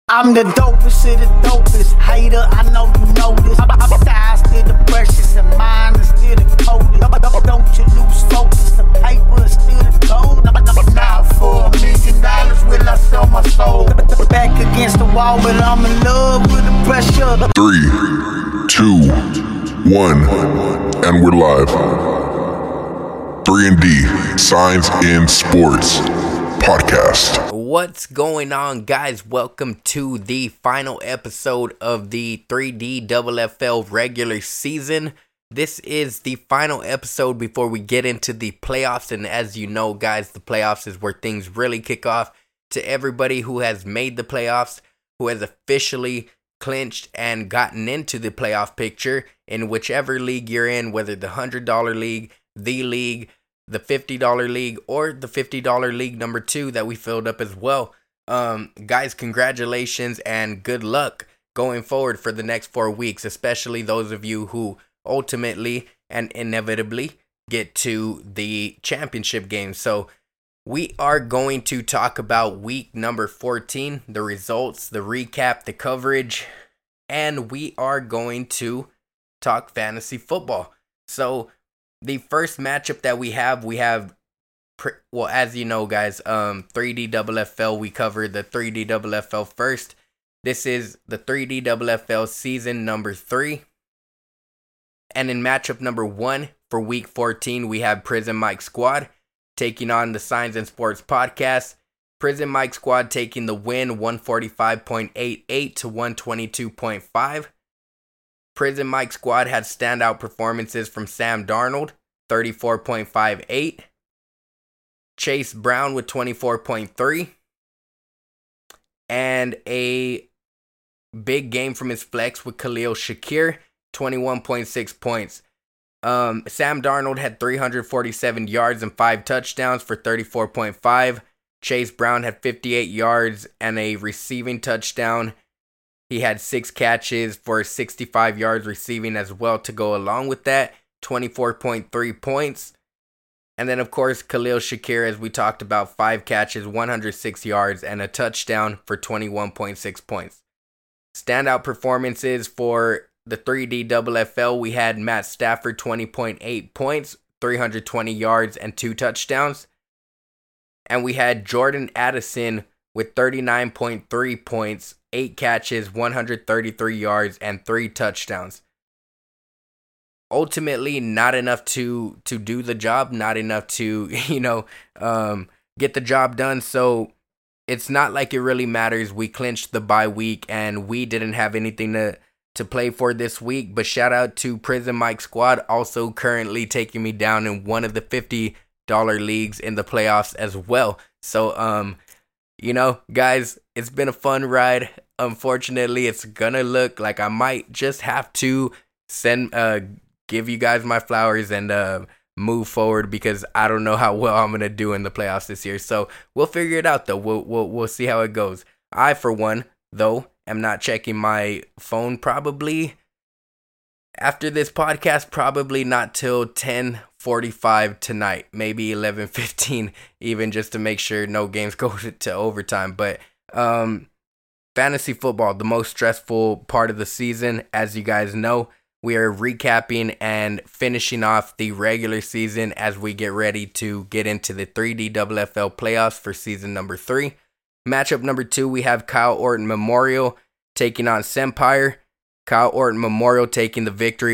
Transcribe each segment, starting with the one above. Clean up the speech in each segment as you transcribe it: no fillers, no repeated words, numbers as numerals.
I'm the dopest of the dopest. Hater, I know you know this. I'm thighs still the precious and mine is still the coldest. Don't you lose focus, the paper is still the gold. Now for $1 million, will I sell my soul? Back against the wall, but I'm in love with the pressure. 3, 2, 1, and we're live. 3&D, Signs in Sports Podcast. What's going on, guys? Welcome to the final episode of the 3D FFL regular season. This is the final episode before we get into the playoffs, and as you know, guys, the playoffs is where things really kick off. To everybody who has made the playoffs, who has officially clinched and gotten into the playoff picture in whichever league you're in, whether the $100 league, the $50 league, or the $50 league number 2 that we filled up as well. Guys, congratulations and good luck going forward for the next 4 weeks, especially those of you who ultimately and inevitably get to the championship game. So we are going to talk about week number 14, the results, the recap, the coverage, and we are going to talk fantasy football. So the first matchup that we have, as you know, guys, 3D FFL, we covered the 3D FFL first. This is the 3D FFL season number 3. And in matchup number 1 for week 14, we have Prison Mike Squad taking on the Signs in Sports Podcast. Prison Mike Squad taking the win, 145.88 to 122.5. Prison Mike Squad had standout performances from Sam Darnold, 34.58. Chase Brown with 24.3. And a big game from his flex with Khalil Shakir, 21.6 points. Sam Darnold had 347 yards and 5 touchdowns for 34.5. Chase Brown had 58 yards and a receiving touchdown. He had 6 catches for 65 yards receiving as well to go along with that, 24.3 points. And then, of course, Khalil Shakir, as we talked about, 5 catches, 106 yards, and a touchdown for 21.6 points. Standout performances for the 3D FFL, we had Matt Stafford, 20.8 points, 320 yards, and 2 touchdowns. And we had Jordan Addison with 39.3 points, 8 catches, 133 yards, and 3 touchdowns. Ultimately, not enough to do the job, not enough to, get the job done. So it's not like it really matters. We clinched the bye week, and we didn't have anything to play for this week. But shout out to Prison Mike Squad, also currently taking me down in one of the $50 leagues in the playoffs as well. So, guys, it's been a fun ride. Unfortunately, it's gonna look like I might just have to give you guys my flowers and move forward, because I don't know how well I'm gonna do in the playoffs this year. So we'll figure it out, though. We'll see how it goes. I, for one, though, am not checking my phone probably after this podcast. Probably not till 10:45 tonight, maybe 11:15, even, just to make sure no games go to overtime. But fantasy football, the most stressful part of the season, as you guys know. We are recapping and finishing off the regular season as we get ready to get into the 3D FFL playoffs for season number 3. Matchup number 2, we have Kyle Orton Memorial taking on Sempire. Kyle Orton Memorial taking the victory,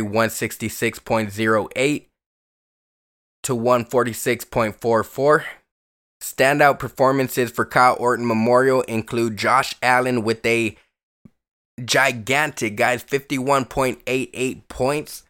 166.08 to 146.44. Standout performances for Kyle Orton Memorial include Josh Allen with a gigantic, guys, 51.88 points,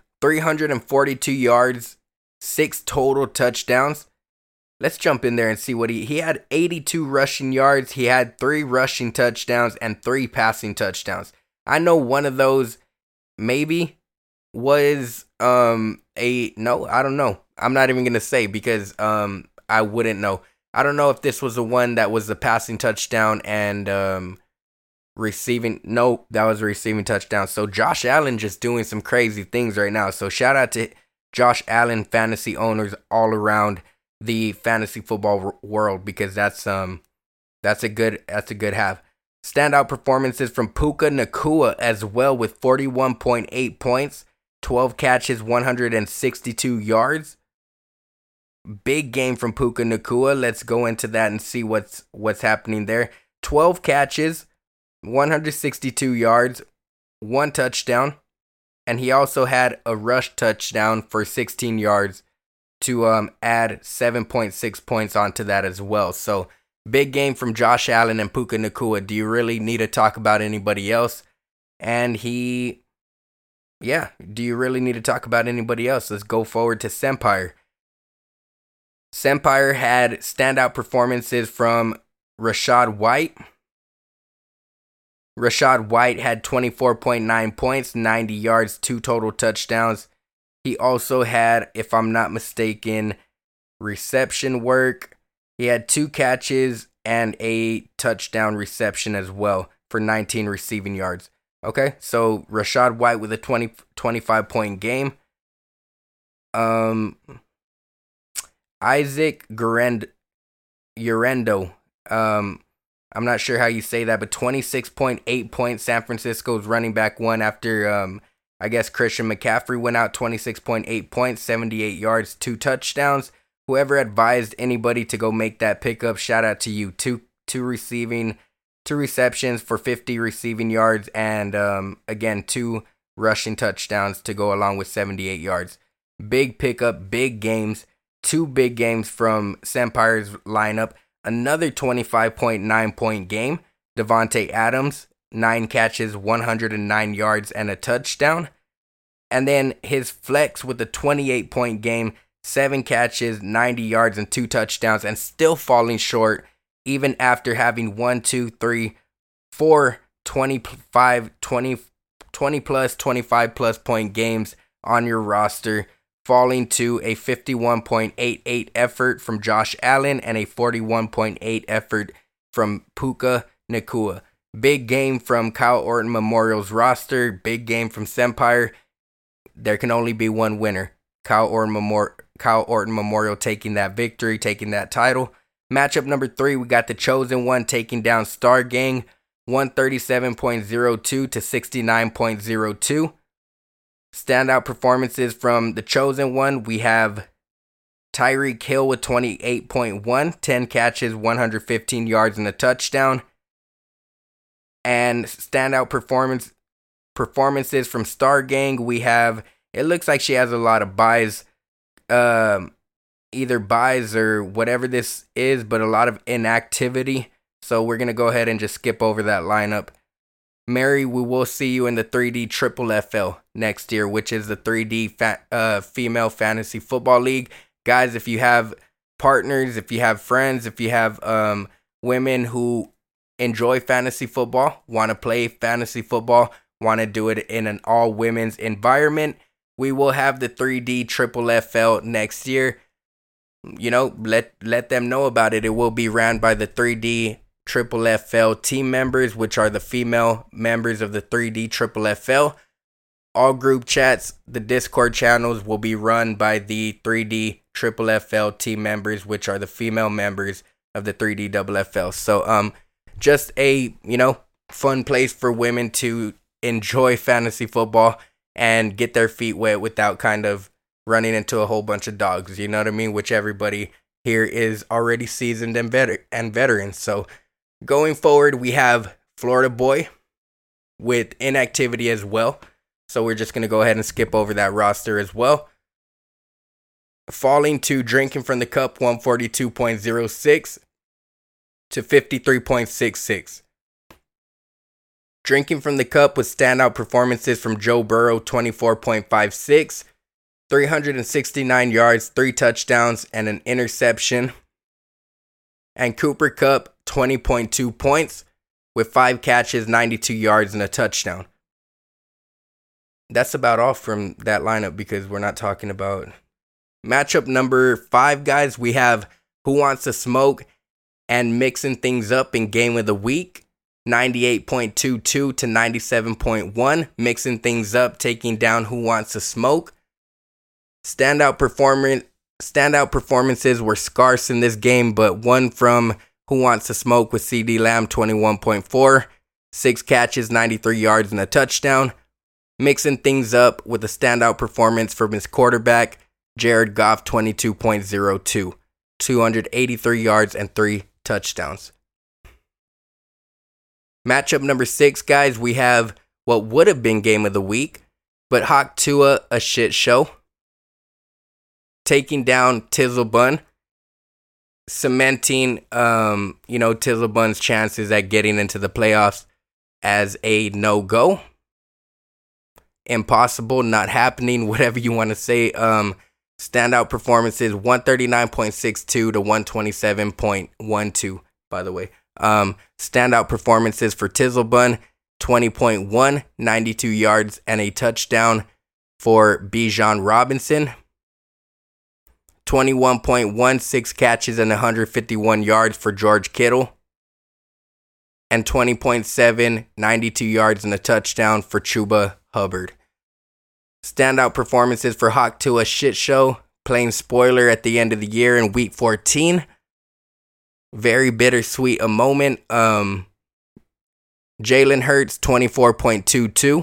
342 yards, 6 total touchdowns. Let's jump in there and see what he had. 82 rushing yards, he had 3 rushing touchdowns and 3 passing touchdowns. I know one of those maybe was no, I don't know. I'm not even gonna say, because I wouldn't know. I don't know if this was the one that was the passing touchdown and receiving. No, that was a receiving touchdown. So Josh Allen just doing some crazy things right now. So shout out to Josh Allen fantasy owners all around the fantasy football world, because that's a good have. Standout performances from Puka Nacua as well with 41.8 points, 12 catches, 162 yards. Big game from Puka Nacua. Let's go into that and see what's happening there. 12 catches, 162 yards, 1 touchdown, and he also had a rush touchdown for 16 yards to add 7.6 points onto that as well. So big game from Josh Allen and Puka Nacua. Do you really need to talk about anybody else? And do you really need to talk about anybody else? Let's go forward to Sempire. Sempire had standout performances from Rashad White. Rashad White had 24.9 points, 90 yards, 2 total touchdowns. He also had, if I'm not mistaken, reception work. He had 2 catches and a touchdown reception as well for 19 receiving yards. Okay, so Rashad White with a 25-point game. Isaac Urendo. I'm not sure how you say that, but 26.8 points. San Francisco's running back won after, I guess, Christian McCaffrey went out. 26.8 points, 78 yards, 2 touchdowns. Whoever advised anybody to go make that pickup, shout out to you. Two receptions for 50 receiving yards, and again, 2 rushing touchdowns to go along with 78 yards. Big pickup, big games. 2 big games from Sempire's lineup. Another 25.9 point game. Devontae Adams, 9 catches, 109 yards, and a touchdown. And then his flex with a 28-point game, 7 catches, 90 yards, and 2 touchdowns, and still falling short even after having 4 20 plus, 25 plus point games on your roster, falling to a 51.88 effort from Josh Allen and a 41.8 effort from Puka Nacua. Big game from Kyle Orton Memorial's roster. Big game from Sempire. There can only be one winner. Kyle Orton Memorial taking that victory, taking that title. Matchup number 3, we got the Chosen One taking down Star Gang, 137.02 to 69.02. Standout performances from the Chosen One, we have Tyreek Hill with 28.1, 10 catches, 115 yards, and a touchdown. And standout performances from Star Gang, we have, it looks like she has a lot of buys, either buys or whatever this is, but a lot of inactivity. So we're going to go ahead and just skip over that lineup. Mary, we will see you in the 3D Triple FL next year, which is the 3D Female Fantasy Football League. Guys, if you have partners, if you have friends, if you have women who enjoy fantasy football, want to play fantasy football, want to do it in an all-women's environment, we will have the 3D Triple FL next year. You know, let them know about it. It will be ran by the 3D Triple FL team members, which are the female members of the 3D Triple FL. All group chats, the Discord channels will be run by the 3D Triple FL team members, which are the female members of the 3D Double FL. So, just a, fun place for women to enjoy fantasy football and get their feet wet without kind of running into a whole bunch of dogs, you know what I mean? Which everybody here is already seasoned and veteran. So, going forward, we have Florida Boy with inactivity as well. So we're just going to go ahead and skip over that roster as well. Falling to Drinking from the Cup, 142.06 to 53.66. Drinking from the Cup with standout performances from Joe Burrow, 24.56, 369 yards, 3 touchdowns, and an interception. And Cooper Kupp, 20.2 points with 5 catches, 92 yards, and a touchdown. That's about all from that lineup because we're not talking about matchup number 5, guys. We have Who Wants to Smoke and mixing things up in Game of the Week, 98.22 to 97.1, mixing things up, taking down Who Wants to Smoke. Standout performances were scarce in this game, but one from Who Wants to Smoke with CeeDee Lamb, 21.4. 6 catches, 93 yards, and a touchdown. Mixing things up with a standout performance from his quarterback, Jared Goff, 22.02. 283 yards and 3 touchdowns. Matchup number 6, guys, we have what would have been game of the week, but Hawk Tua, a shit show. Taking down Tizzle Bun, cementing, Tizzle Bun's chances at getting into the playoffs as a no-go. Impossible, not happening, whatever you want to say. Standout performances, 139.62 to 127.12, by the way. Standout performances for Tizzle Bun, 20.1, 92 yards, and a touchdown for Bijan Robinson. 21.1, 6 catches and 151 yards for George Kittle. And 20.7, 92 yards and a touchdown for Chuba Hubbard. Standout performances for Hawk Tua, shit show. Plain spoiler at the end of the year in week 14. Very bittersweet a moment. Jalen Hurts, 24.22.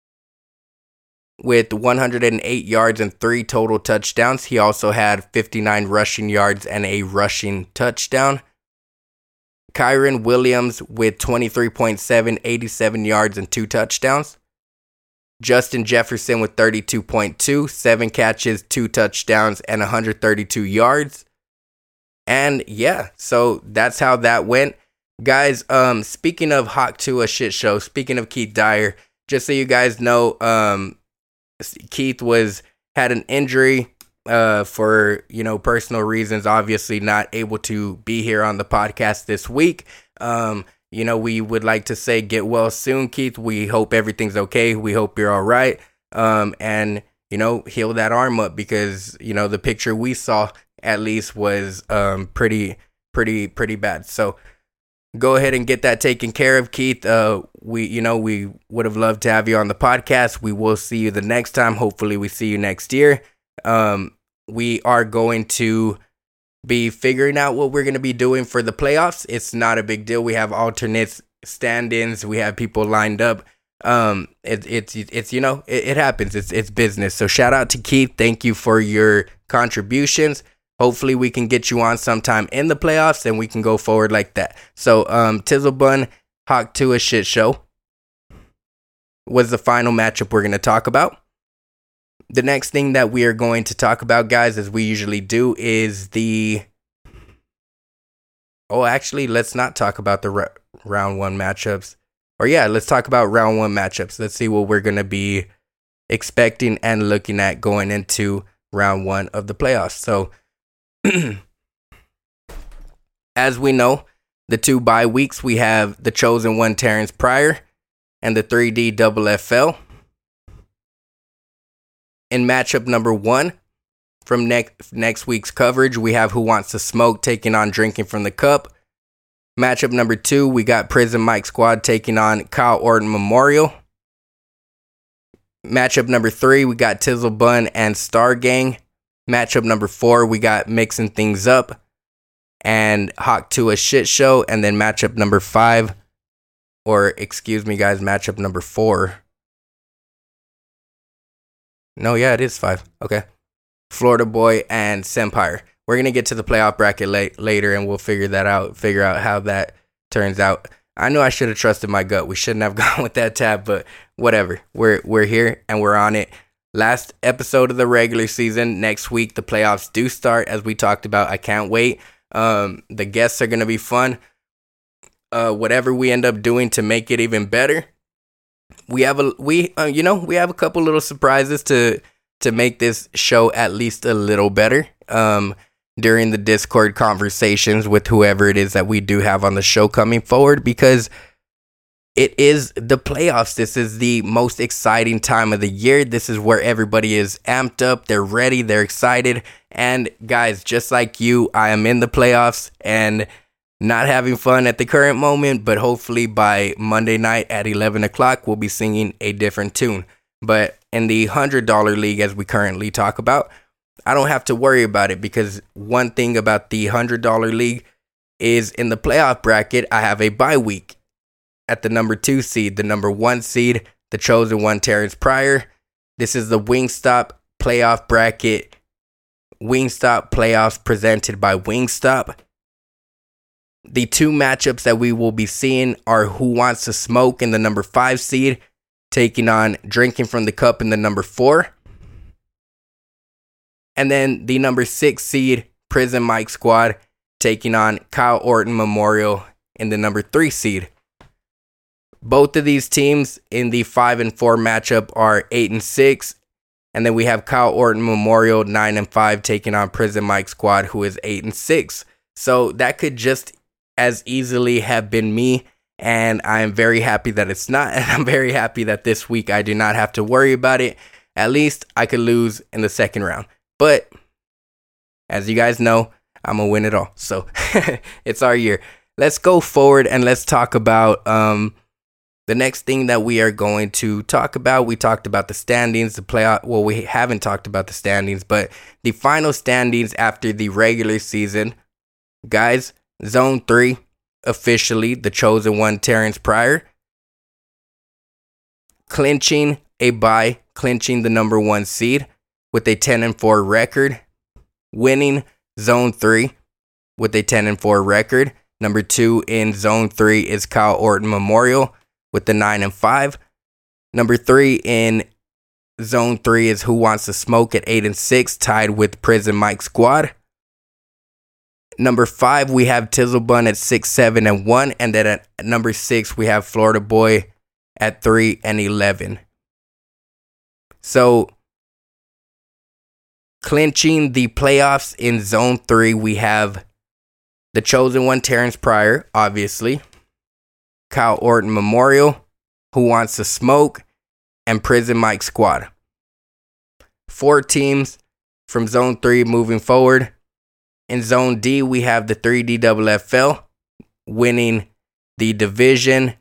With 108 yards and 3 total touchdowns. He also had 59 rushing yards and a rushing touchdown. Kyren Williams with 23.7, 87 yards and 2 touchdowns. Justin Jefferson with 32.2, 7 catches, 2 touchdowns, and 132 yards. And yeah, so that's how that went. Guys, speaking of Hawk Tua shit show, speaking of Keith Dyer, just so you guys know, Keith had an injury for, personal reasons, obviously not able to be here on the podcast this week. We would like to say get well soon, Keith. We hope everything's okay. We hope you're all right. And heal that arm up because, the picture we saw at least was pretty bad. So go ahead and get that taken care of, Keith. We would have loved to have you on the podcast. We will see you the next time. Hopefully we see you next year. We are going to be figuring out what we're going to be doing for the playoffs. It's not a big deal. We have alternates, stand-ins. We have people lined up. It happens. It's business. So shout out to Keith. Thank you for your contributions. Hopefully we can get you on sometime in the playoffs and we can go forward like that. So, Tizzle Bun, Hawk Tua shit show was the final matchup we're going to talk about. The next thing that we are going to talk about, guys, as we usually do, is let's not talk about the round 1 matchups. Let's talk about round 1 matchups. Let's see what we're going to be expecting and looking at going into round 1 of the playoffs. So, as we know, the 2 bye weeks, we have the chosen one, Terrence Pryor, and the 3D FFL. In matchup number 1, from next week's coverage, we have Who Wants to Smoke taking on Drinking from the Cup. Matchup number 2, we got Prison Mike Squad taking on Kyle Orton Memorial. Matchup number 3, we got Tizzle Bun and Star Gang. Matchup number 4, we got Mixing Things Up and Hawk Tua shit show. And then matchup number 5, matchup number 4. No, yeah, it is 5. Okay. Florida Boy and Sempire. We're going to get to the playoff bracket later and we'll figure out how that turns out. I know I should have trusted my gut. We shouldn't have gone with that tab, but whatever. We're here and we're on it. Last episode of the regular season. Next week, the playoffs do start, as we talked about. I can't wait. The guests are going to be fun. Whatever we end up doing to make it even better. We have a couple little surprises to make this show at least a little better. During the Discord conversations with whoever it is that we do have on the show coming forward, because it is the playoffs. This is the most exciting time of the year. This is where everybody is amped up. They're ready. They're excited. And guys, just like you, I am in the playoffs and not having fun at the current moment, but hopefully by Monday night at 11 o'clock, we'll be singing a different tune. But in the $100 league, as we currently talk about, I don't have to worry about it, because one thing about the $100 league is in the playoff bracket, I have a bye week. At the number 2 seed, the number 1 seed, the chosen one, Terrence Pryor. This is the Wingstop playoff bracket. Wingstop playoffs presented by Wingstop. The 2 matchups that we will be seeing are Who Wants to Smoke in the number 5 seed, taking on Drinking from the Cup in the number 4. And then the number 6 seed, Prison Mike Squad, taking on Kyle Orton Memorial in the number 3 seed. Both of these teams in the 5 and 4 matchup are 8 and 6. And then we have Kyle Orton Memorial 9 and 5 taking on Prison Mike Squad, who is 8 and 6. So that could just as easily have been me. And I am very happy that it's not. And I'm very happy that this week I do not have to worry about it. At least I could lose in the second round. But as you guys know, I'm going to win it all. So it's our year. Let's go forward and let's talk about the next thing that we are going to talk about. We talked about the standings, the playoff. Well, we haven't talked about the standings, but the final standings after the regular season. Guys, Zone 3, officially the chosen one, Terrence Pryor, clinching a bye, clinching the number 1 seed with a 10 and 4 record, winning Zone 3 with a 10 and 4 record. Number 2 in Zone 3 is Kyle Orton Memorial with the 9 and 5. Number 3 in Zone 3 is Who Wants to Smoke at 8 and 6, tied with Prison Mike Squad. Number 5, we have Tizzle Bun at 6, 7 and 1. And then at number 6, we have Florida Boy at 3 and 11. So, clinching the playoffs in Zone 3, we have the chosen one, Terrence Pryor, obviously. Kyle Orton Memorial, Who Wants to Smoke, and Prison Mike Squad. 4 teams from Zone 3 moving forward. In Zone D, we have the 3DFFL winning the division.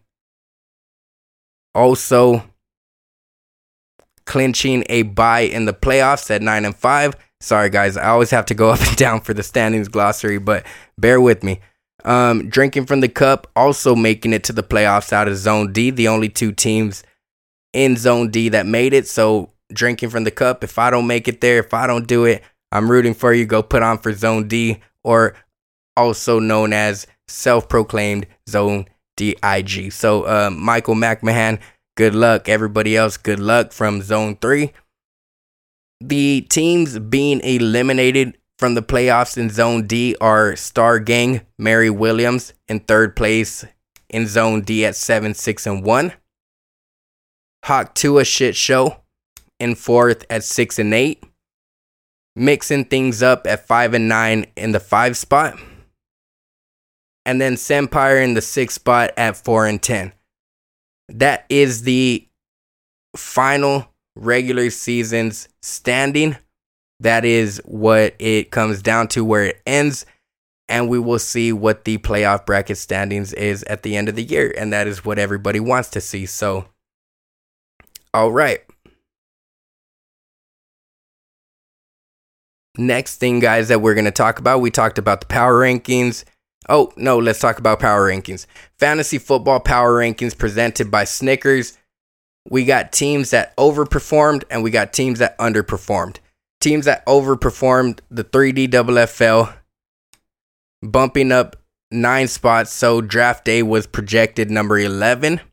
Also clinching a bye in the playoffs at 9 and 5. Sorry guys, I always have to go up and down for the standings glossary, but bear with me. Drinking from the Cup also making it to the playoffs out of Zone D. The only 2 teams in Zone D that made it. So Drinking from the Cup, if I don't make it there, if I don't do it, I'm rooting for you. Go put on for Zone D, or also known as self-proclaimed Zone DIG. So Michael McMahon, good luck. Everybody else, good luck from Zone 3. The teams being eliminated from the playoffs in Zone D are Star Gang, Mary Williams in 3rd place in Zone D at 7, 6 and 1. Hawk Tua Shit Show in 4th at 6 and 8. Mixing things up at 5 and 9 in the 5 spot. And then Sempire in the 6th spot at 4 and 10. That is the final regular season's standing. That is what it comes down to, where it ends. And we will see what the playoff bracket standings is at the end of the year. And that is what everybody wants to see. So, all right. Next thing, guys, that we're going to talk about, we talked about the power rankings. Oh, no, let's talk about power rankings. Fantasy football power rankings presented by Snickers. We got teams that overperformed and we got teams that underperformed. Teams that overperformed, the 3DFFL, bumping up 9 spots. So draft day was projected number 11.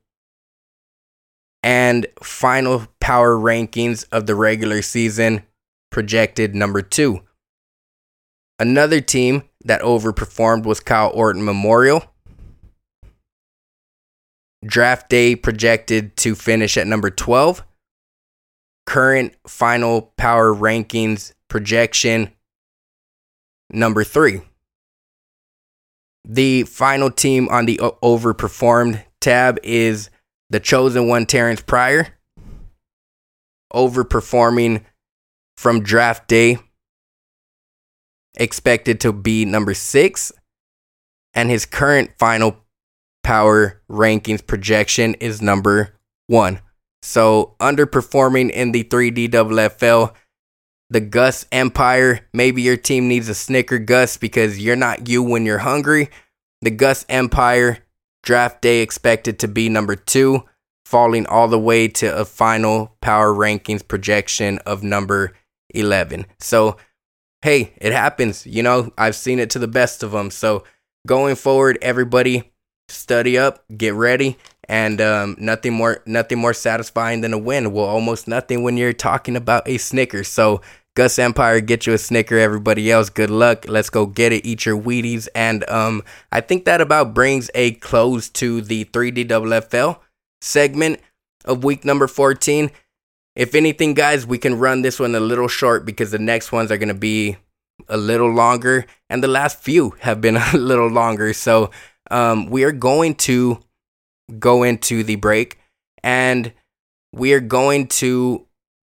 And final power rankings of the regular season projected number 2. Another team that overperformed was Kyle Orton Memorial. Draft day projected to finish at number 12. Current final power rankings projection number 3. The final team on the overperformed tab is the chosen one, Terrence Pryor, overperforming from draft day, expected to be number 6, and his current final power rankings projection is number 1. So underperforming in the 3DFFL, the Gus Empire. Maybe your team needs a Snicker Gus because you're not you when you're hungry. The Gus Empire, draft day expected to be number 2, falling all the way to a final power rankings projection of number 11. So, hey, it happens. I've seen it to the best of them. So, going forward, everybody study up, get ready, and nothing more satisfying than a win. Well, almost nothing when you're talking about a Snickers. So, Gus Empire, get you a Snicker. Everybody else, good luck. Let's go get it. Eat your Wheaties. And I think that about brings a close to the 3DFFL segment of week number 14. If anything, guys, we can run this one a little short because the next ones are going to be a little longer, and the last few have been a little longer. So we are going to go into the break, and we are going to,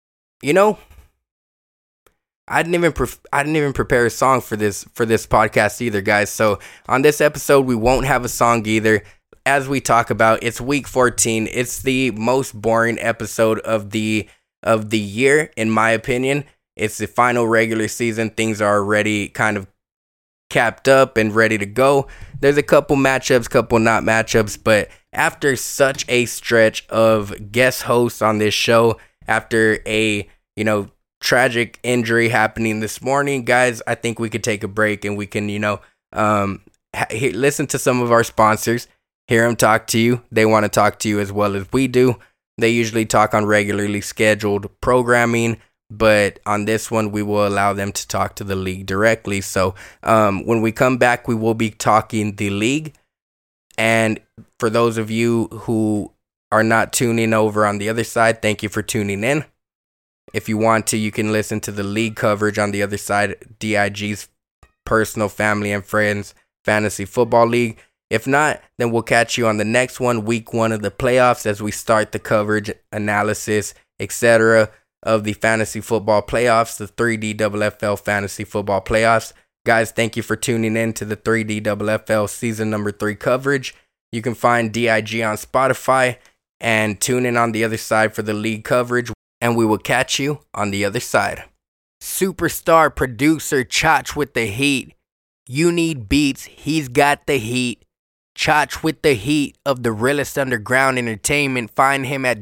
I didn't even prepare a song for this podcast either, guys. So on this episode, we won't have a song either. As we talk about, it's week 14. It's the most boring episode of the year, in my opinion. It's the final regular season. Things are already kind of capped up and ready to go. There's a couple matchups, couple not matchups, but after such a stretch of guest hosts on this show, after a tragic injury happening this morning, guys, I think we could take a break and we can, listen to some of our sponsors, hear them talk to you. They want to talk to you as well as we do. They usually talk on regularly scheduled programming, but on this one, we will allow them to talk to the league directly. So when we come back, we will be talking the league. And for those of you who are not tuning over on the other side, thank you for tuning in. If you want to, you can listen to the league coverage on the other side, DIG's personal family and friends fantasy football league. If not, then we'll catch you on the next one, week 1 of the playoffs, as we start the coverage, analysis, etc. of the fantasy football playoffs, the 3DFFL fantasy football playoffs. Guys, thank you for tuning in to the 3DFFL season number 3 coverage. You can find DIG on Spotify and tune in on the other side for the league coverage. And we will catch you on the other side. Superstar producer Chach with the heat. You need beats, he's got the heat. Chach with the heat of the realest underground entertainment. Find him at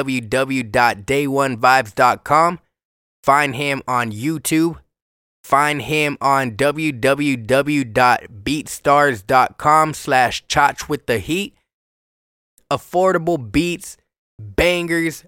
www.day1vibes.com. Find him on YouTube. Find him on www.beatstars.com/Chach with the heat. Affordable beats, bangers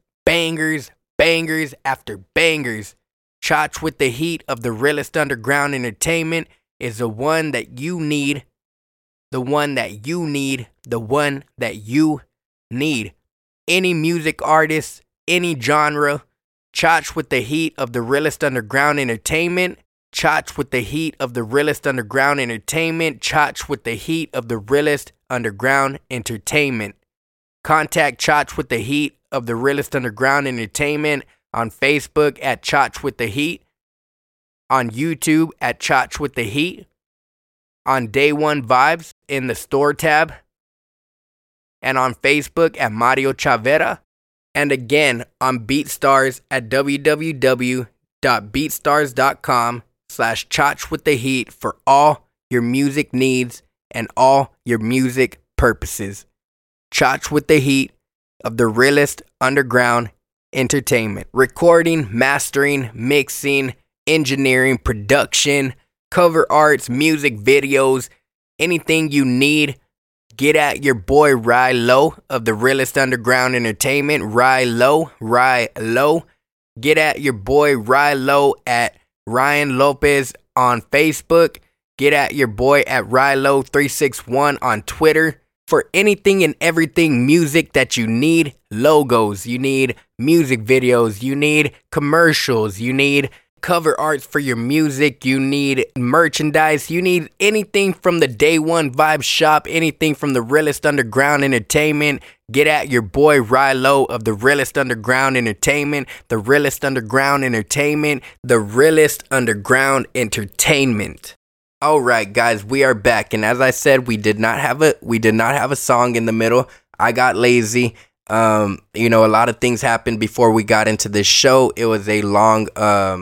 after bangers. Chach with the heat of the realest underground entertainment is the one that you need. The one that you need. The one that you need. Any music artist, any genre. Chach with the heat of the realest underground entertainment. Chach with the heat of the realest underground entertainment. Chach with the heat of the realest underground entertainment. Contact Chach with the heat of the realest underground entertainment on Facebook at Chach with the heat, on YouTube at Chach with the heat, on Day One Vibes in the store tab, and on Facebook at Mario Chavera, and again on BeatStars at www.beatstars.com/Chach with the heat for all your music needs and all your music purposes. Chach with the heat of the realest underground entertainment. Recording, mastering, mixing, engineering, production, cover arts, music videos, anything you need, get at your boy Rye Low of the realest underground entertainment. Rye Low. Get at your boy Rye Low at Ryan Lopez on Facebook. Get at your boy at RyeLow361 on Twitter. For anything and everything music that you need, logos, you need music videos, you need commercials, you need cover arts for your music, you need merchandise, you need anything from the Day One Vibe shop, anything from the realest underground entertainment. Get at your boy Rylo of the realest underground entertainment, the realest underground entertainment, the realest underground entertainment. All right, guys, we are back, and as I said, we did not have a song in the middle. I got lazy. A lot of things happened before we got into this show. It was a long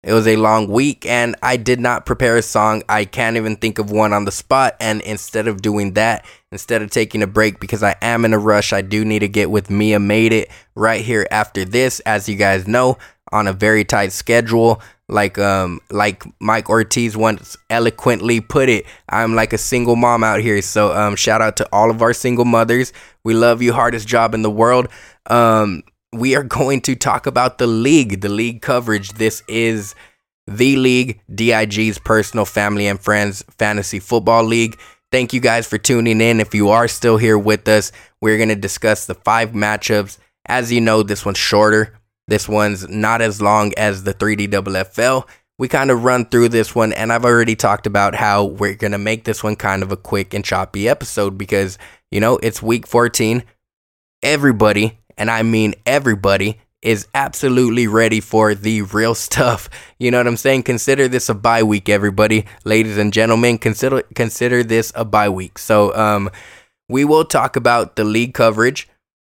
It was a long week, and I did not prepare a song. I can't even think of one on the spot, and instead of doing that, instead of taking a break because I am in a rush, I do need to get with Mia Made It right here after this, as you guys know, on a very tight schedule. Like Mike Ortiz once eloquently put it, I'm like a single mom out here. So shout out to all of our single mothers. We love you. Hardest job in the world. We are going to talk about the league coverage. This is the league, DIG's personal family and friends fantasy football league. Thank you guys for tuning in. If you are still here with us, we're going to discuss the 5 matchups. As you know, this one's shorter. This one's not as long as the 3DFL. We kind of run through this one, and I've already talked about how we're going to make this one kind of a quick and choppy episode because, you know, it's week 14. Everybody, and I mean everybody, is absolutely ready for the real stuff. You know what I'm saying? Consider this a bye week, everybody. Ladies and gentlemen, consider this a bye week. So we will talk about the league coverage.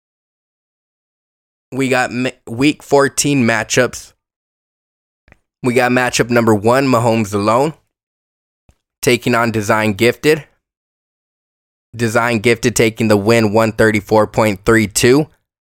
We got week 14 matchups. We got matchup number 1, Mahomes alone, taking on Design Gifted. Design Gifted taking the win 134.32 to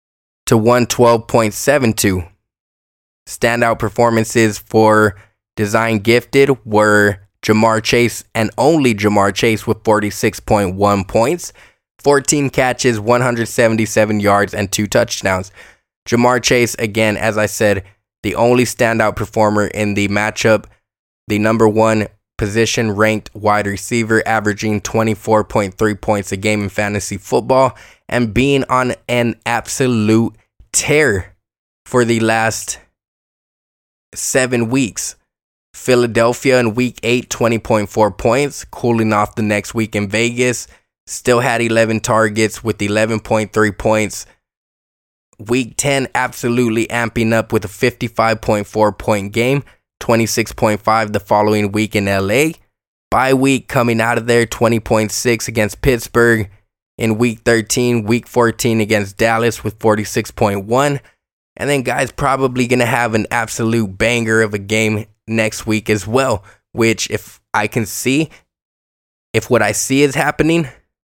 112.72. Standout performances for Design Gifted were Ja'Marr Chase and only Ja'Marr Chase with 46.1 points, 14 catches, 177 yards, and 2 touchdowns. Ja'Marr Chase, again, as I said, the only standout performer in the matchup, the number 1 position ranked wide receiver, averaging 24.3 points a game in fantasy football and being on an absolute tear for the last 7 weeks. Philadelphia in week 8, 20.4 points, cooling off the next week in Vegas, still had 11 targets with 11.3 points. Week 10 absolutely amping up with a 55.4 point game, 26.5 the following week in LA. Bye week coming out of there, 20.6 against Pittsburgh. In week 13, week 14 against Dallas with 46.1. And then guys probably going to have an absolute banger of a game next week as well, which if I can see, if what I see is happening,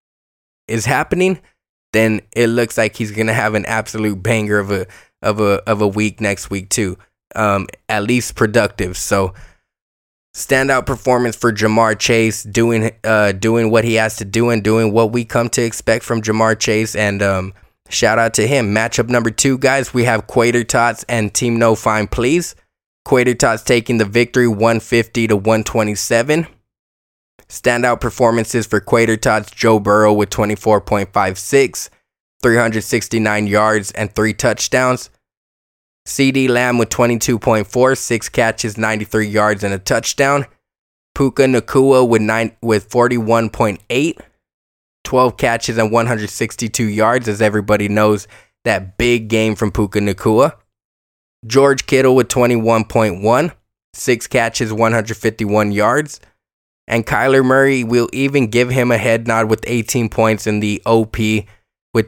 then it looks like he's gonna have an absolute banger of a week next week too. At least productive. So standout performance for Ja'Marr Chase, doing what he has to do and doing what we come to expect from Ja'Marr Chase. And shout out to him. Matchup number 2, guys, we have Quater Tots and Team No Fine Please. Quater Tots taking the victory 150 to 127. Standout performances for Quater Tots, Joe Burrow with 24.56, 369 yards and 3 touchdowns. CeeDee Lamb with 22.4, 6 catches, 93 yards and a touchdown. Puka Nacua with 41.8, 12 catches and 162 yards, as everybody knows that big game from Puka Nacua. George Kittle with 21.1, 6 catches, 151 yards. And Kyler Murray, will even give him a head nod with 18 points in the OP with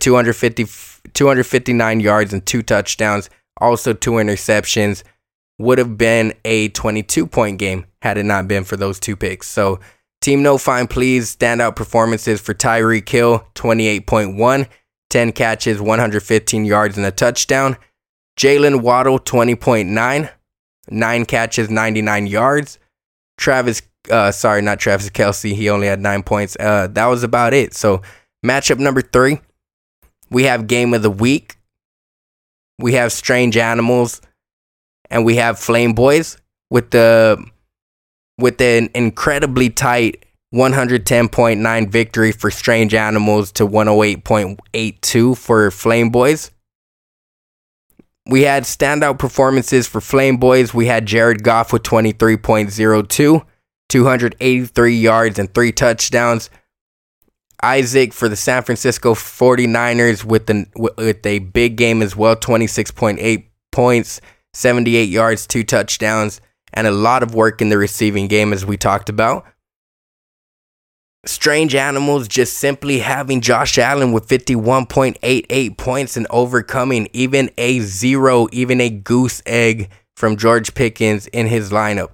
259 yards and 2 touchdowns. Also 2 interceptions. Would have been a 22-point game had it not been for those 2 picks. So Team No Fine Please, standout performances for Tyreek Hill, 28.1, 10 catches, 115 yards and a touchdown. Jalen Waddle, 20.9, 9 catches, 99 yards. Not Travis Kelce. He only had 9 points. That was about it. So matchup number 3, we have game of the week. We have Strange Animals and we have Flame Boys with an incredibly tight 110.9 victory for Strange Animals to 108.82 for Flame Boys. We had standout performances for Flame Boys. We had Jared Goff with 23.02, 283 yards and 3 touchdowns. Isaac for the San Francisco 49ers with a big game as well, 26.8 points, 78 yards, 2 touchdowns, and a lot of work in the receiving game as we talked about. Strange Animals just simply having Josh Allen with 51.88 points and overcoming even a goose egg from George Pickens in his lineup.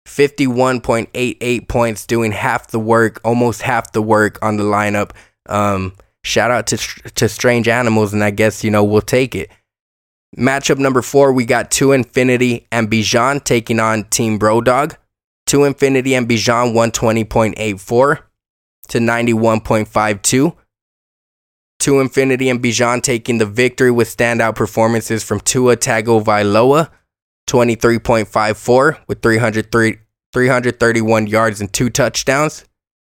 51.88 points, doing half the work, almost half the work on the lineup. Shout out to Strange Animals, and I guess, we'll take it. Matchup number 4, we got 2 Infinity and Bijan taking on Team Brodog. 2 Infinity and Bijan 120.84 to 91.52. 2 Infinity and Bijan taking the victory with standout performances from Tua Tagovailoa, 23.54 with 331 yards and 2 touchdowns.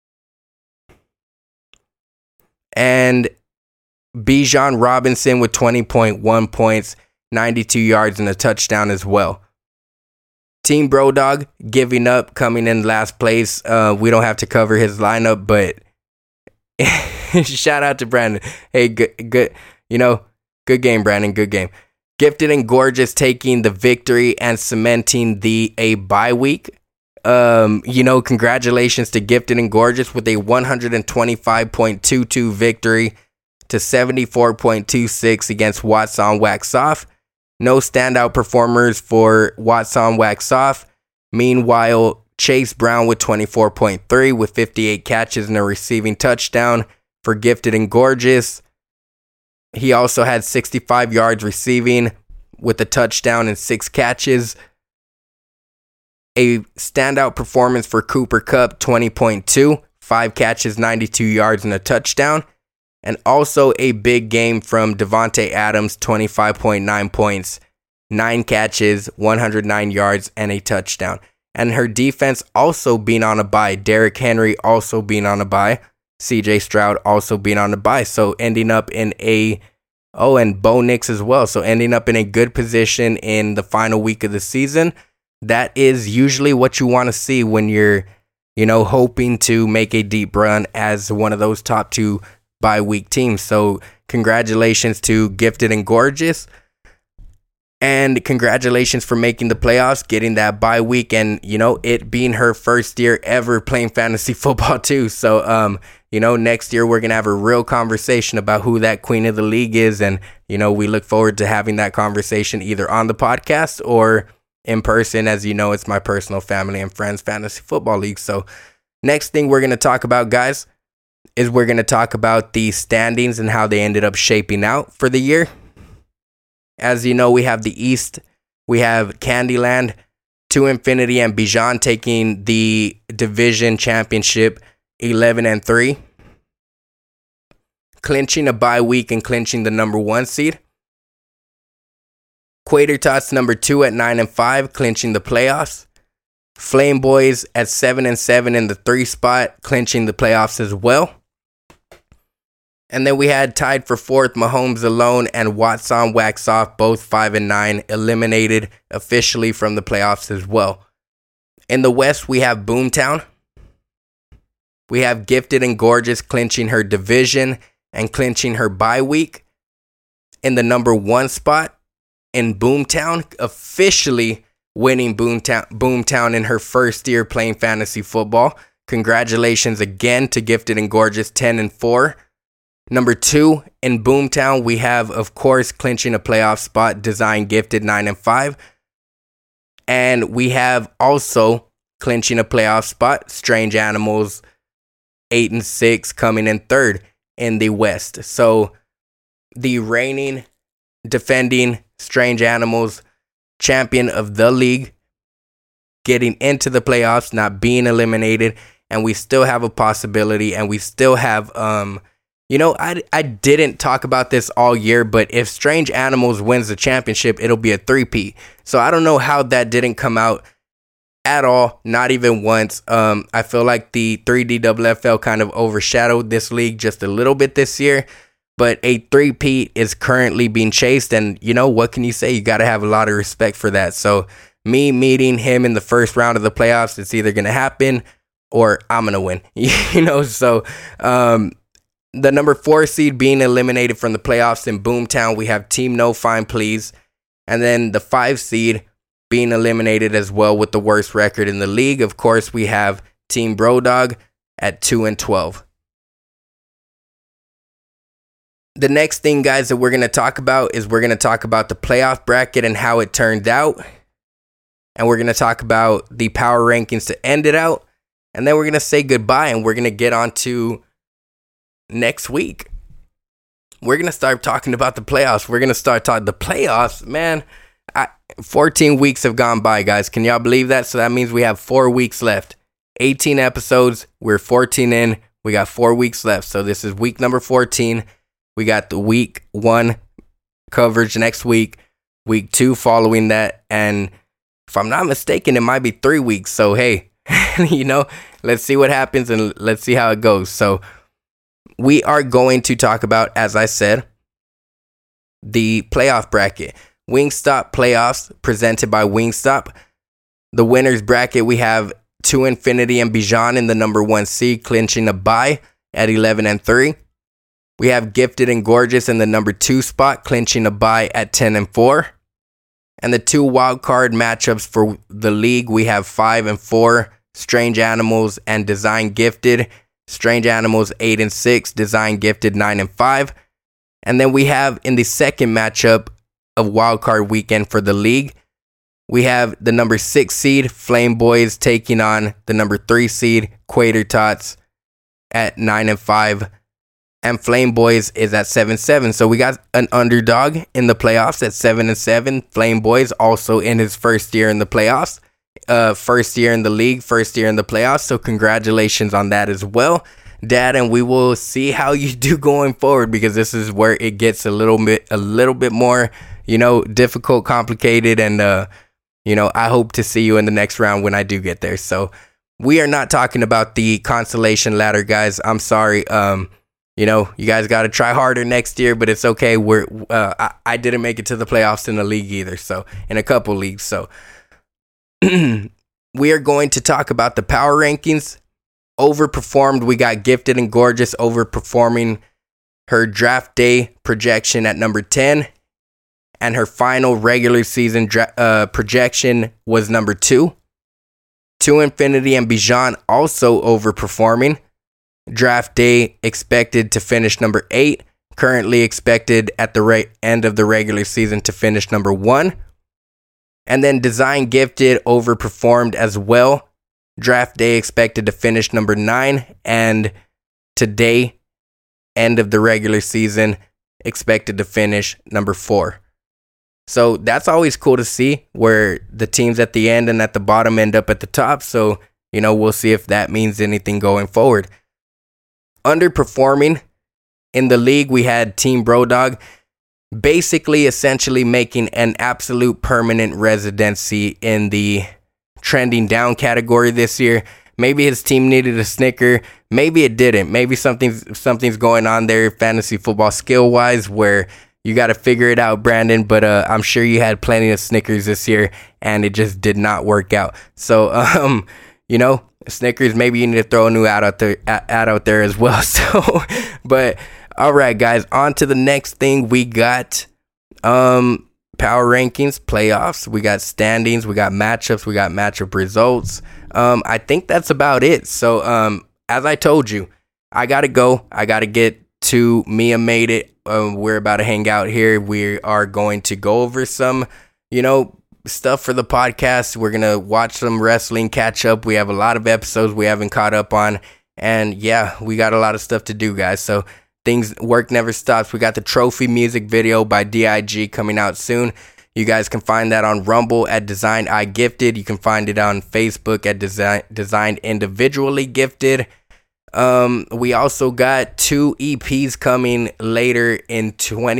And Bijan Robinson with 20.1 points, 92 yards and a touchdown as well. Team Brodog giving up, coming in last place. We don't have to cover his lineup, but shout out to Brandon. Hey, good, good game, Brandon. Good game. Gifted and Gorgeous taking the victory and cementing a bye week. Congratulations to Gifted and Gorgeous with a 125.22 victory to 74.26 against Watts on Wax Off. No standout performers for Watts on Wax Off. Meanwhile, Chase Brown with 24.3 with 58 catches and a receiving touchdown for Gifted and Gorgeous. He also had 65 yards receiving with a touchdown and 6 catches. A standout performance for Cooper Kupp, 20.2, 5 catches, 92 yards, and a touchdown. And also a big game from Devontae Adams, 25.9 points, 9 catches, 109 yards, and a touchdown. And her defense also being on a bye. Derrick Henry also being on a bye. CJ Stroud also being on a bye. So ending up in and Bo Nix as well. So ending up in a good position in the final week of the season. That is usually what you want to see when you're, hoping to make a deep run as one of those top 2 bye week teams. So congratulations to Gifted and Gorgeous. And congratulations for making the playoffs, getting that bye week, and, it being her first year ever playing fantasy football too. So, next year we're going to have a real conversation about who that queen of the league is. And, we look forward to having that conversation either on the podcast or in person. As you know, it's my personal family and friends fantasy football league. So next thing we're going to talk about, guys, is we're going to talk about the standings and how they ended up shaping out for the year. As you know, we have the East. We have Candyland, 2 Infinity, and Bijan taking the division championship 11-3. Clinching a bye week and clinching the number 1 seed. Quater Tots number 2 at 9-5, clinching the playoffs. Flame Boys at 7-7 in the 3 spot, clinching the playoffs as well. And then we had tied for 4th, Mahomes Alone and Watts on Wax Off, both 5-9, eliminated officially from the playoffs as well. In the West, we have Boomtown. We have Gifted and Gorgeous clinching her division and clinching her bye week. In the number 1 spot, in Boomtown, officially winning Boomtown in her first year playing fantasy football. Congratulations again to Gifted and Gorgeous, 10-4. Number 2, in Boomtown, we have, of course, clinching a playoff spot, Design Gifted, 9-5. And we have also clinching a playoff spot, Strange Animals, 8-6, coming in 3rd in the West. So the reigning, defending Strange Animals champion of the league, getting into the playoffs, not being eliminated, and we still have a possibility, and we still have, I didn't talk about this all year, but if Strange Animals wins the championship, it'll be a 3-peat. So I don't know how that didn't come out at all, not even once. I feel like the 3DFL kind of overshadowed this league just a little bit this year, but a 3-peat is currently being chased, and what can you say? You got to have a lot of respect for that. So me meeting him in the first round of the playoffs, it's either going to happen or I'm going to win, so the number 4 seed being eliminated from the playoffs in Boomtown, we have Team No Fine Please. And then the 5 seed being eliminated as well with the worst record in the league. Of course, we have Team Brodog at 2-12. The next thing, guys, that we're going to talk about is we're going to talk about the playoff bracket and how it turned out. and we're going to talk about the power rankings to end it out. And then we're going to say goodbye, and we're going to get on to next week. We're going to start talking about the playoffs. We're going to start talking the playoffs, man. 14 weeks have gone by, guys. Can y'all believe that? So that means we have 4 weeks left. 18 episodes. We're 14 in. We got 4 weeks left. So this is week number 14. We got the week 1 coverage next week. Week 2 following that. And if I'm not mistaken, it might be 3 weeks. So, hey, let's see what happens and let's see how it goes. So we are going to talk about, as I said, the playoff bracket. Wingstop playoffs presented by Wingstop. The winners bracket, we have 2 Infinity and Bijan in the number 1 seed, clinching a bye at 11-3. We have Gifted and Gorgeous in the number 2 spot, clinching a bye at 10-4. And the 2 wildcard matchups for the league, we have 5-4, Strange Animals and Design Gifted. Strange Animals 8-6, Design Gifted 9-5. And then we have in the second matchup of wildcard weekend for the league, we have the number 6 seed Flame Boys taking on the number 3 seed Quater Tots at 9-5, and Flame Boys is at 7-7. So we got an underdog in the playoffs at 7-7. Flame Boys also in his first year in the playoffs, first year in the league, first year in the playoffs. So congratulations on that as well, Dad. And we will see how you do going forward, because this is where it gets a little bit more, difficult, complicated, and I hope to see you in the next round when I do get there. So we are not talking about the consolation ladder, guys. I'm sorry. You guys got to try harder next year, but it's okay. I didn't make it to the playoffs in the league either. So in a couple leagues. So we are going to talk about the power rankings. Overperformed. We got Gifted and Gorgeous overperforming her draft day projection at number 10. And her final regular season projection was number 2. 2 Infinity and Bijan also overperforming. Draft day expected to finish number 8. Currently expected at the end of the regular season to finish number 1. And then Design Gifted overperformed as well. Draft day expected to finish number 9. And today, end of the regular season, expected to finish number 4. So that's always cool to see, where the teams at the end and at the bottom end up at the top. So, we'll see if that means anything going forward. Underperforming in the league, we had Team Brodog essentially making an absolute permanent residency in the trending down category this year. Maybe his team needed a snicker. Maybe it didn't. Maybe something's going on there fantasy football skill-wise, where you got to figure it out, Brandon, but I'm sure you had plenty of Snickers this year, and it just did not work out. So, Snickers, maybe you need to throw a new ad out there as well. So, but all right, guys, on to the next thing. We got power rankings, playoffs. We got standings. We got matchups. We got matchup results. I think that's about it. So, as I told you, I got to go. I got to get to Mia Made It. We're about to hang out here. We are going to go over some, stuff for the podcast. We're going to watch some wrestling, catch up. We have a lot of episodes we haven't caught up on. And yeah, we got a lot of stuff to do, guys. So work never stops. We got the trophy music video by DIG coming out soon. You guys can find that on Rumble at Designed I Gifted. You can find it on Facebook at Designed Individually Gifted. We also got 2 EPs coming later in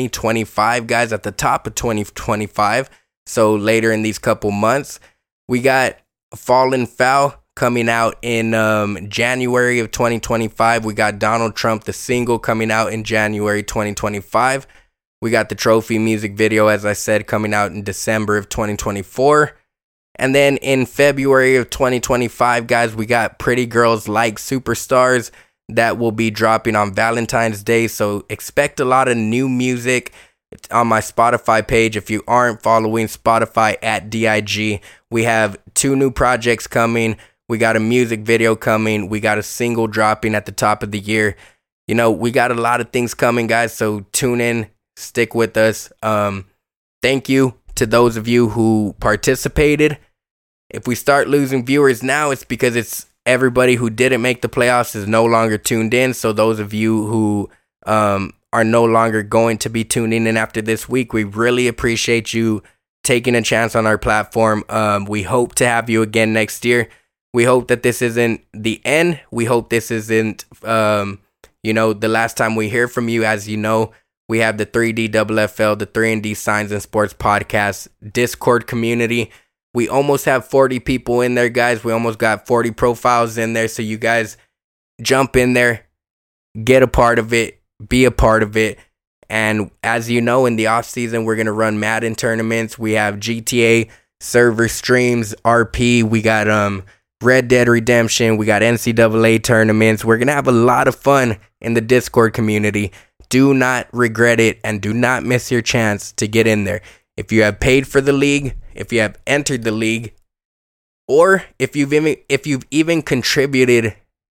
2025, guys, at the top of 2025. So later in these couple months, we got Fallen Foul coming out in January of 2025. We got Donald Trump, the single, coming out in January 2025. We got the trophy music video, as I said, coming out in December of 2024. And then in February of 2025, guys, we got Pretty Girls Like Superstars that will be dropping on Valentine's Day. So expect a lot of new music on my Spotify page. If you aren't following Spotify at DIG, we have 2 new projects coming. We got a music video coming. We got a single dropping at the top of the year. We got a lot of things coming, guys. So tune in, stick with us. Thank you to those of you who participated. If we start losing viewers now, it's because it's everybody who didn't make the playoffs is no longer tuned in. So those of you who are no longer going to be tuning in after this week, we really appreciate you taking a chance on our platform. We hope to have you again next year. We hope that this isn't the end. We hope this isn't, the last time we hear from you. As you know, we have the 3D FFL, the 3D Signs in Sports podcast Discord community. We almost have 40 people in there, guys. We almost got 40 profiles in there. So you guys jump in there, get a part of it, be a part of it. And as you know, in the off season, we're going to run Madden tournaments. We have GTA server streams, RP. We got Red Dead Redemption. We got NCAA tournaments. We're going to have a lot of fun in the Discord community. Do not regret it and do not miss your chance to get in there. If you have paid for the league, if you have entered the league, or if you've even contributed,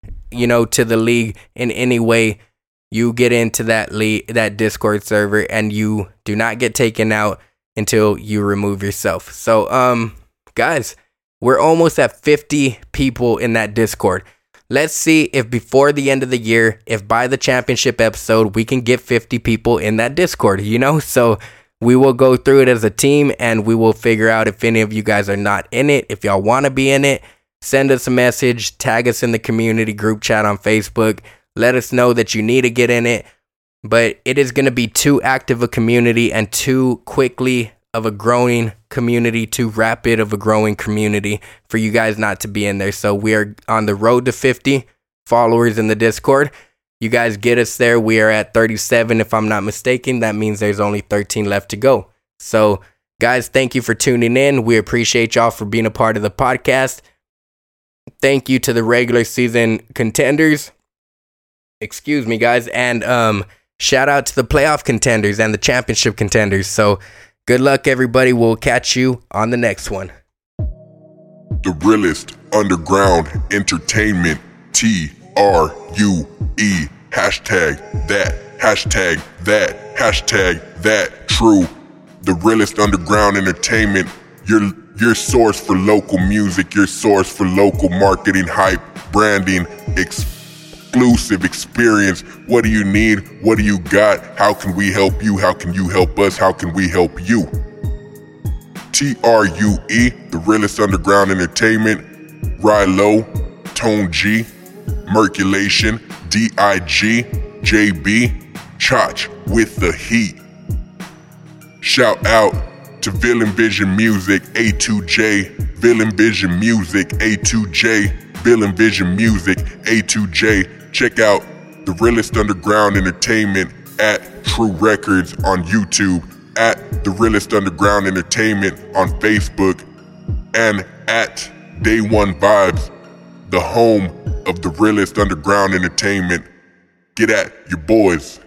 to the league in any way, you get into that Discord server and you do not get taken out until you remove yourself. So, guys, we're almost at 50 people in that Discord. Let's see if before the end of the year, if by the championship episode, we can get 50 people in that Discord, So we will go through it as a team and we will figure out if any of you guys are not in it. If y'all want to be in it, send us a message, tag us in the community group chat on Facebook. Let us know that you need to get in it. But it is going to be too active a community and too quickly of a growing community, too rapid of a growing community for you guys not to be in there. So we are on the road to 50 followers in the Discord. You guys get us there. We are at 37, if I'm not mistaken. That means there's only 13 left to go. So, guys, thank you for tuning in. We appreciate y'all for being a part of the podcast. Thank you to the regular season contenders. Excuse me, guys. And shout out to the playoff contenders and the championship contenders. So, good luck, everybody. We'll catch you on the next one. The realest underground entertainment, TRUE. Hashtag that true. The realest underground entertainment, your source for local music, your source for local marketing, hype, branding, exclusive experience. What do you need? What do you got? How can we help you? How can you help us? How can we help you? TRUE, the realest underground entertainment. Rilo, Tone G, Merculation, DIG, JB, Chach with the heat. Shout out to Villain Vision Music, A2J, Villain Vision Music, A2J, Villain Vision Music, A2J. Check out the realest underground entertainment at True Records on YouTube, at the realest underground entertainment on Facebook, and at Day One Vibes, the home of the realest underground entertainment. Get at your boys.